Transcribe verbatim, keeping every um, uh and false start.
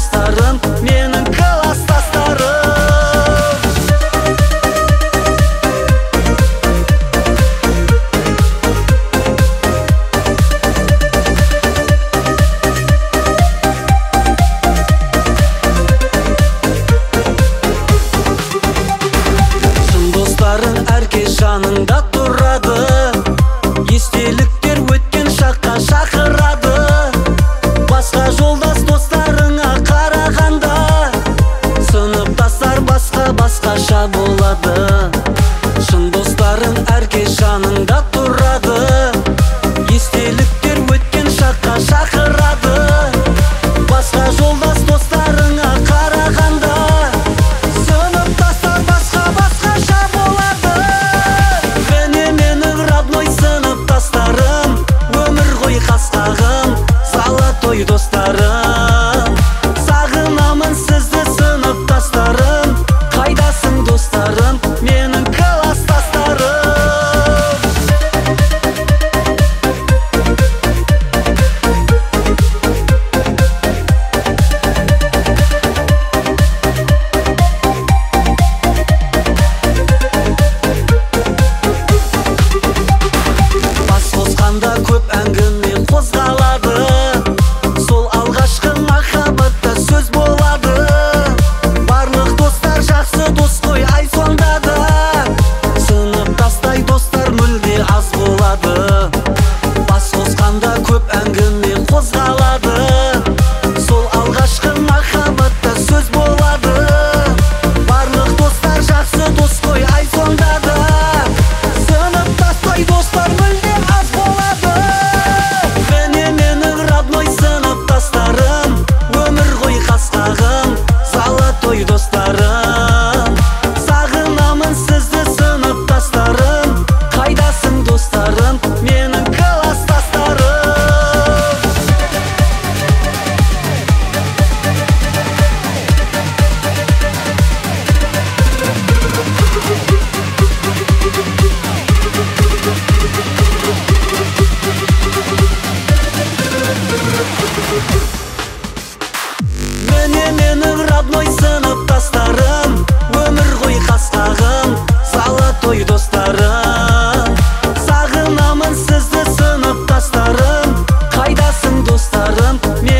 достарым, менің класстастарым. Шын достарың әркез жаныңда тұрады, естеліктер өткен шаққа шақырады. Басқа жолдас достарыңа қарағанда, сыныптастар басқа басқаша болады. Шын достарың әркез жаныңда тұрады, естеліктер өткен шаққа шақырады. Басқа жолдас достарыңа қарағанда, сыныптастар басқа басқаша болады. Және менің родной сыныптастарым, өмір ғой қас-қағым, золотой достарым. Сағынамын сізді сыныптастарым, қайдасың достарым, менің класстастарым. Бас қосқанда көп әңгіме қозғалады, сол алғашқы махаббатта сөз болады. Барлық достар жақсы дос қой, ай сонда да сыныптастай достар мүлде аз болады. Бас қосқанда көп әңгіме қозғалады, сол алғашқы махаббатта сөз болады. Барлық достар жақсы дос қой, ай сонда да сыныптастай достар мүлде аз болады. Және менің родной сыныптастарым, өмір ғой қас-қағым, золотой достарым. Сағынамын сізді сыныптастарым, қайдасың достарым, менің класстастарым. Міне менің родной сыныптастарым, өмір ғой қас-қағым, золотой достарым. Сағынамын сізді сыныптастарым, қайдасың достарым,